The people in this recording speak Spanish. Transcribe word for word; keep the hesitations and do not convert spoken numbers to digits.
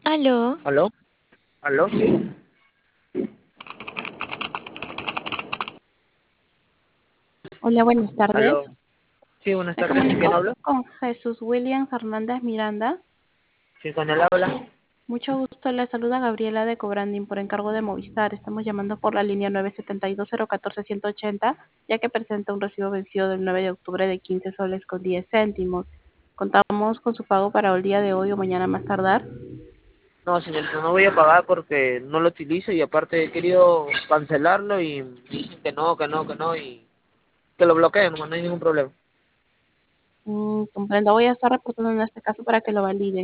Aló, ¿Aló? ¿Aló? Sí. hola, buenas tardes. ¿Aló? Sí, buenas Me tardes. ¿Con quién comunico hablo? con Jesús William Hernández Miranda. Sí, con él habla. Mucho gusto, le saluda Gabriela de Cobrandín por encargo de Movistar. Estamos llamando por la línea nueve siete dos cero uno cuatro uno ocho cero, ya que presenta un recibo vencido del nueve de octubre de quince soles con diez céntimos. Contamos con su pago para el día de hoy o mañana más tardar. No, señorita, no voy a pagar porque no lo utilizo y aparte he querido cancelarlo y dicen que no, que no, que no y que lo bloqueen, no, no hay ningún problema. Mm, comprendo, voy a estar reportando en este caso para que lo validen.